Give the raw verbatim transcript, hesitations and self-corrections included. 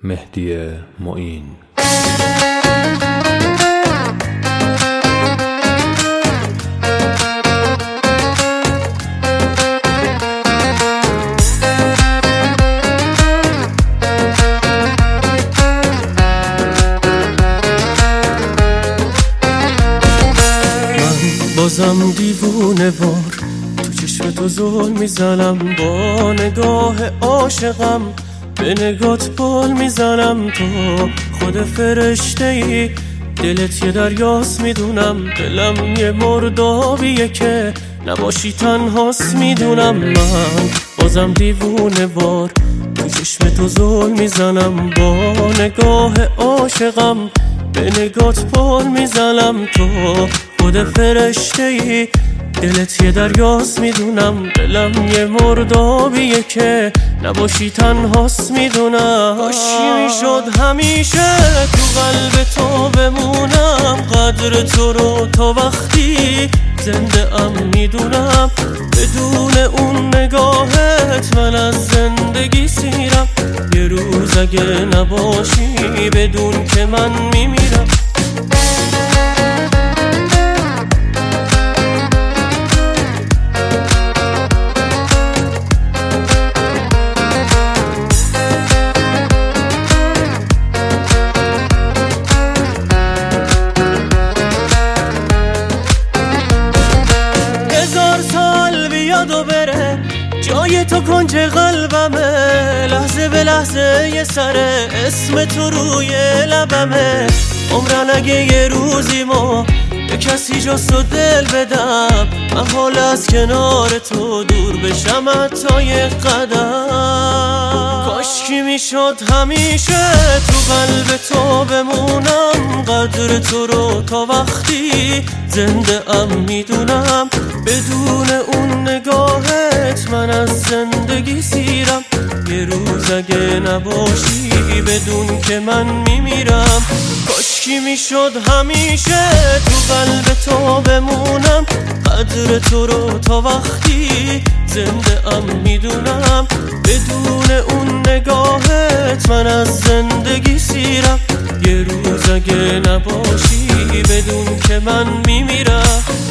مهدی معین. بازم دیوونه وار تو چشم تو زل میزنم، با نگاه عاشقم به نگات پل میزنم. تو خود فرشته ای، دلت یه دریاست میدونم، دلم یه مردابیه که نباشی تنهاست میدونم. من بازم دیوونه وار تو چشم تو زل میزنم، با نگاه عاشقم به نگات پل میزنم. تو خود فرشته ای، دلت یه دریاست میدونم، دلم یه مردابیه که نباشی تنهاست میدونم. کاشکی میشد همیشه تو قلب تو بمونم، قدر تو رو تا وقتی زنده ام میدونم. بدون اون نگاهت من از زندگی سیرم، یه روز اگه نباشی بدون که من میمیرم. و بره جای تو کنج قلبمه، لحظه به لحظه یه سره اسم تو روی لبمه. عمرن اگه یه روزی ما به کسی جز تو دل بدم، من حال از کنار تو دور بشم حتی یه قدم. کاشکی میشد همیشه تو قلب تو بمونم، قدر تو رو تا وقتی زنده ام میدونم. بدون اون نگاهت من از زندگی سیرم، یه روز اگه نباشی بدون که من میمیرم. کاشکی میشد همیشه تو قلب تو بمونم، قدر تو رو تا وقتی زنده ام میدونم. بدون اون نگاهت من از زندگی سیرم، یه روز اگه نباشی بدون که من میمیرم.